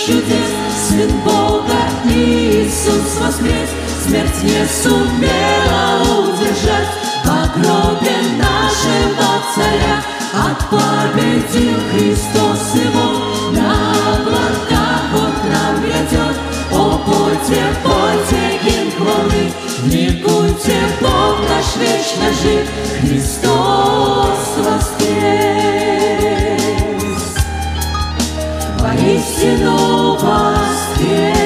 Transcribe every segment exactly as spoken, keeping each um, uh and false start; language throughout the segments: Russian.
чудес, Сын Бога Иисус воскрес. Смерть не сумела удержать в гробе нашего царя. Отпобедил Христос его, на облаках Он к нам грядет. О, пойте, пойте гимн хвалы, ликуйте, Бог наш вечно жив, Христос воскрес, воистину воскрес.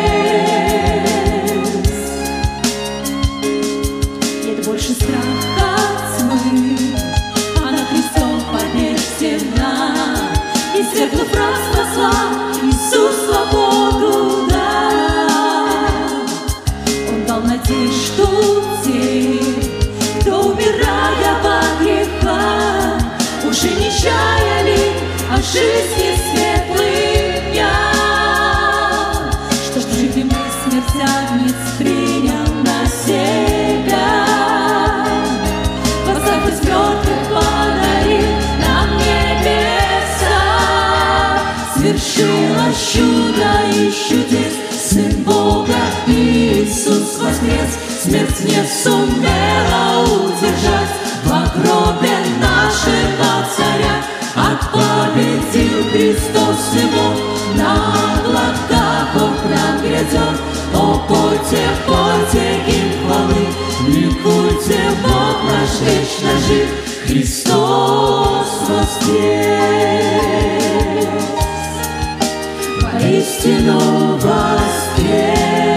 Нет больше страха тьмы, она крестом побеждена. Извергнув рабство зла, Иисус свободу дал. Он дал надежду тем, кто, умирая во грехах, уже не чаяли о жизни светлых дня. Что ж живым и смертяниц принял на себя, восстав из мертвых подарил нам небеса. Свершилось чудо и чудес, Сын Бога Иисус воскрес. Смерть не сумела удержать в гробе нашего царя. Отпобедил Христос его, на облаках Он к нам грядет. О, пойте, пойте гимн хвалы, ликуйте, Бог наш вечно жив, Христос воскрес, воистину воскрес.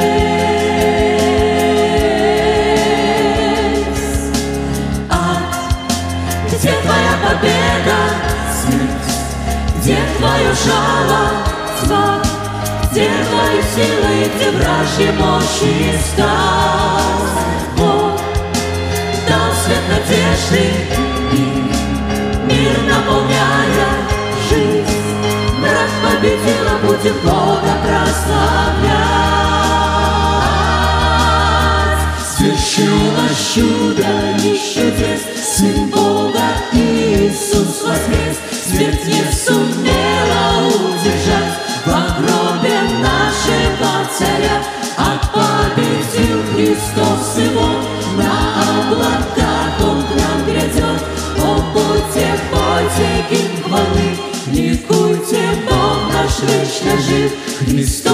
Где твоя победа, смерть? Где твое жало, тьма? Где твои силы, где вражья мощь и стал? Бог дал свет надежды и мир наполняя жизнь. Враг победила, будем Бога прославлять. Свершилось чудо и чудес, Сын Бога Иисус воскрес. Смерть не сумела удержать в гробе нашего царя. Отпобедил Христос его, на облаках Он к нам грядет. О, пойте, пойте гимн хвалы, ликуйте, Бог наш вечно жив, Христос